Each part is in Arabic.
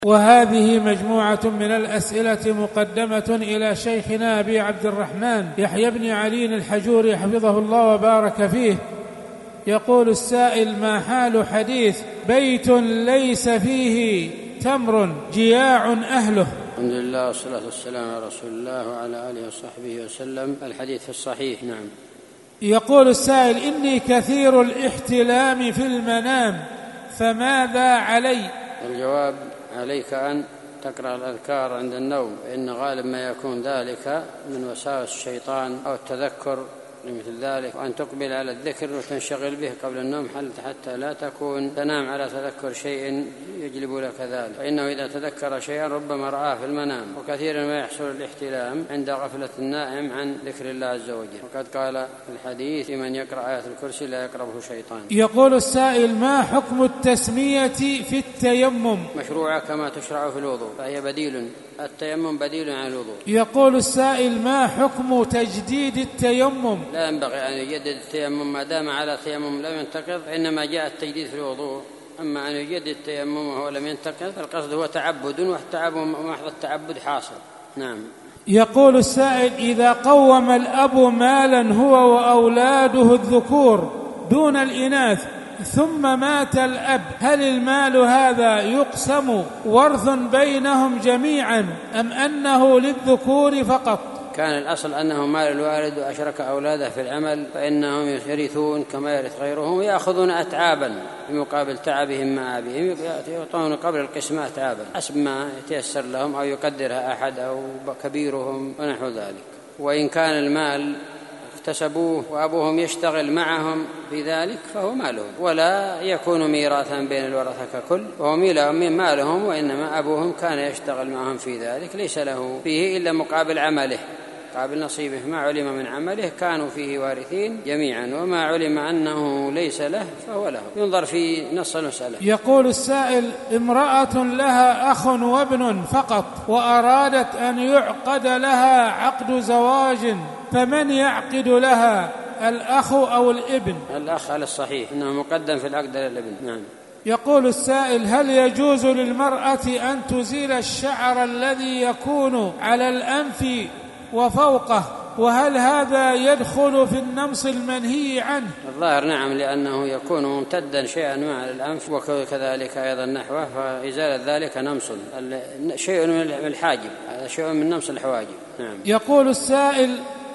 وهذه مجموعة من الأسئلة مقدمة إلى شيخنا أبي عبد الرحمن يحيى بن علي الحجوري حفظه الله وبارك فيه. يقول السائل: ما حال حديث بيت ليس فيه تمر جياع أهله؟ الحمد لله والصلاة والسلام على رسول الله وعلى آله وصحبه وسلم. الحديث في الصحيح. نعم. يقول السائل: إني كثير الاحتلام في المنام فماذا علي؟ الجواب: عليك أن تقرأ الأذكار عند النوم، فإن غالب ما يكون ذلك من وساوس الشيطان أو التذكر لمثل ذلك، وأن تقبل على الذكر وتنشغل به قبل النوم حتى لا تنام على تذكر شيء يجلب لك ذلك، فإنه إذا تذكر شيئا ربما رآه في المنام، وكثيرا ما يحصل الاحتلام عند غفلة النائم عن ذكر الله عز وجل، وقد قال في الحديث: من يقرأ آية الكرسي لا يقربه شيطان. يقول السائل: ما حكم التسمية في التيمم؟ مشروعة كما تشرع في الوضوء، فهي بديل، التيمم بديل عن الوضوء. يقول السائل: ما حكم تجديد التيمم؟ لا ينبغي أن يجدد التيمم ما دام على تيمم لم ينتقض، إنما جاء التجديد في الوضوء. أما أن يجدد التيمم وهو لم ينتقض القصد هو تعبد، والتعبد محض التعبد حاصل. نعم. يقول السائل: إذا قوم الأب مالا هو وأولاده الذكور دون الإناث ثم مات الأب، هل المال هذا يقسم ورث بينهم جميعا أم أنه للذكور فقط؟ كان الأصل أنه مال الوالد وأشرك أولاده في العمل فإنهم يرثون كما يرث غيرهم، ويأخذون أتعابا بمقابل تعبهم مع أبيهم، يعطون قبل القسمة أتعابا حسب ما يتيسر لهم أو يقدرها أحد أو كبيرهم ونحو ذلك. وإن كان المال اكتسبوه وأبوهم يشتغل معهم في ذلك فهو مالهم، ولا يكون ميراثا بين الورثة ككل، وهو من مالهم، وإنما أبوهم كان يشتغل معهم في ذلك، ليس له فيه إلا مقابل عمله، قابل نصيبه. ما علم من عمله كانوا فيه وارثين جميعا، وما علم أنه ليس له فهو له، ينظر في نص المسألة. يقول السائل: امرأة لها أخ وابن فقط وأرادت أن يعقد لها عقد زواج، فمن يعقد لها، الأخ أو الابن؟ الأخ على الصحيح، إنه مقدم في العقد للابن. نعم. يقول السائل: هل يجوز للمرأة أن تزيل الشعر الذي يكون على الأنف وفوقه، وهل هذا يدخل في النمص المنهي عنه؟ الظاهر نعم، لأنه يكون ممتدا شيئا مع الأنف وكذلك أيضا نحوه، فإزالة ذلك نمص، شيء من الحاجب، هذا شيء من نمص الحواجب. نعم. يقول السائل: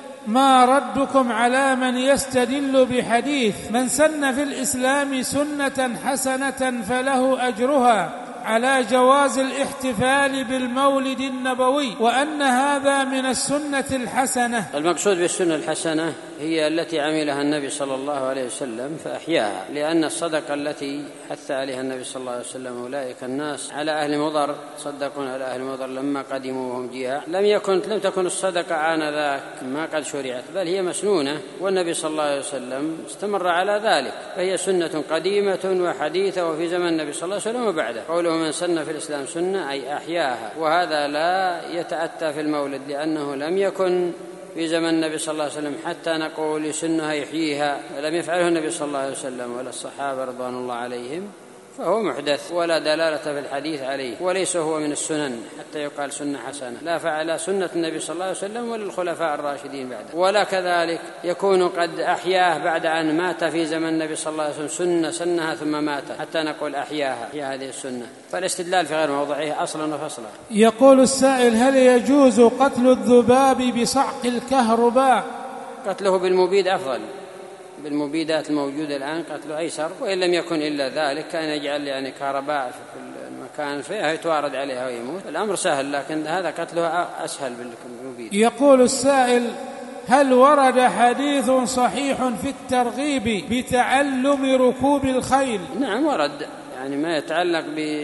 ما ردكم على من يستدل بحديث من سن في الإسلام سنة حسنة فله أجرها على جواز الاحتفال بالمولد النبوي، وأن هذا من السنة الحسنة؟ المقصود بالسنة الحسنة هي التي عملها النبي صلى الله عليه وسلم فأحياها، لأن الصدقة التي حث عليها النبي صلى الله عليه وسلم أولئك الناس على أهل مضر، صدقون على أهل مضر لما قدموا وهم جياع، لم تكن الصدقة آنذاك ما قد شرعت، بل هي مسنونة، والنبي صلى الله عليه وسلم استمر على ذلك، فهي سنة قديمة وحديثة وفي زمن النبي صلى الله عليه وسلم وبعده. قوله من سن في الإسلام سنة أي أحياها، وهذا لا يتأتى في المولد، لأنه لم يكن في زمن النبي صلى الله عليه وسلم حتى نقول يسنها يحييها، ولم يفعله النبي صلى الله عليه وسلم ولا الصحابة رضوان الله عليهم، فهو محدث ولا دلالة في الحديث عليه، وليس هو من السنن حتى يقال سنة حسنة، لا فعل سنة النبي صلى الله عليه وسلم ولا الخلفاء الراشدين بعده، ولا كذلك يكون قد أحياه بعد أن مات في زمن النبي صلى الله عليه وسلم سنها ثم مات حتى نقول أحياها في هذه السنة، فالاستدلال في غير موضعه أصلا وفصلا. يقول السائل: هل يجوز قتل الذباب بصعق الكهرباء؟ قتله بالمبيد أفضل، بالمبيدات الموجودة الآن قتله أيسر، وإن لم يكن إلا ذلك كان يجعل كهرباء في المكان فيها يتوارد عليها ويموت، الأمر سهل، لكن هذا قتله أسهل بالمبيد. يقول السائل: هل ورد حديث صحيح في الترغيب بتعلم ركوب الخيل؟ نعم ورد، ما يتعلق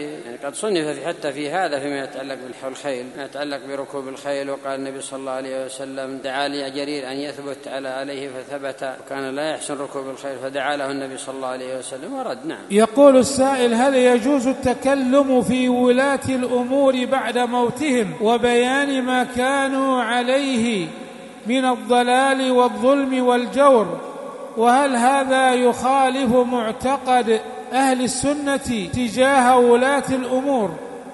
قد صنف حتى في هذا فيما يتعلق بالخيل، ما يتعلق بركوب الخيل، وقال النبي صلى الله عليه وسلم: دعا لي جرير أن يثبت عليه فثبت، وكان لا يحسن ركوب الخيل فدعا له النبي صلى الله عليه وسلم، ورد. نعم. يقول السائل: هل يجوز التكلم في ولاة الأمور بعد موتهم وبيان ما كانوا عليه من الضلال والظلم والجور، وهل هذا يخالف معتقد أهل السنة تجاه ولاة الأمور؟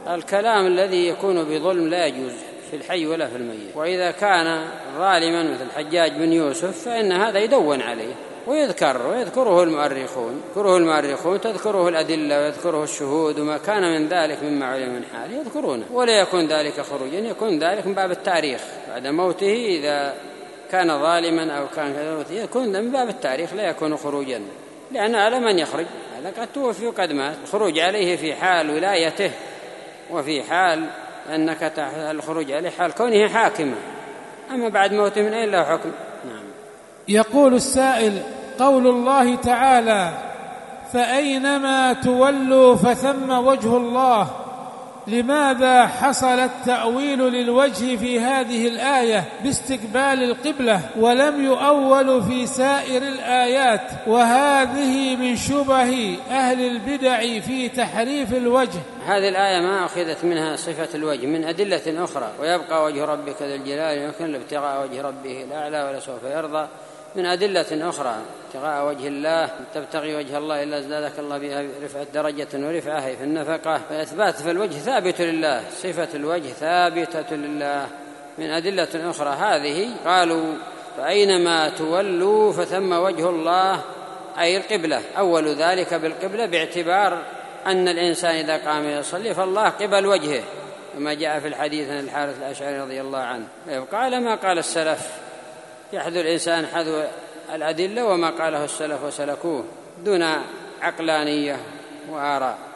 الكلام الذي يكون بظلم لا يجوز في الحي ولا في الميت. وإذا كان ظالما مثل الحجاج بن يوسف فإن هذا يدون عليه ويذكره المؤرخون تذكره الأدلة ويذكره الشهود وما كان من ذلك مما علم من حاله يذكرونه، ولا يكون ذلك خروجا، يكون ذلك من باب التاريخ بعد موته. إذا كان ظالما أو كان كذا يكون من باب التاريخ لا يكون خروجا، لأن على من يخرج هذا قد توفي وقد مات. الخروج عليه في حال ولايته وفي حال أنك الخروج عليه حال كونه حاكما، أما بعد موته من أين له حكم؟ نعم. يقول السائل: قول الله تعالى: فأينما تولوا فثم وجه الله، لماذا حصل التأويل للوجه في هذه الآية باستقبال القبلة ولم يؤول في سائر الآيات؟ وهذه من شبه أهل البدع في تحريف الوجه. هذه الآية ما أخذت منها صفة الوجه من أدلة أخرى، ويبقى وجه ربك ذو الجلال والإكرام ابتغاء وجه ربه الأعلى ولسوف يرضى، من أدلة أخرى ابتغاء وجه الله، تبتغي وجه الله إلا زادك الله بها رفعة درجة ورفعة في النفقة. فإثبات في الوجه ثابت لله، صفة الوجه ثابتة لله من أدلة أخرى. هذه قالوا: فأينما تولوا فثم وجه الله، أي القبلة، أول ذلك بالقبلة باعتبار أن الإنسان إذا قام يصلي فالله قبل وجهه، كما جاء في الحديث عن الحارث الأشعري رضي الله عنه. ويبقى على ما قال السلف، يحذو الإنسان حذو الأدلة وما قاله السلف وسلكوه دون عقلانية وآراء.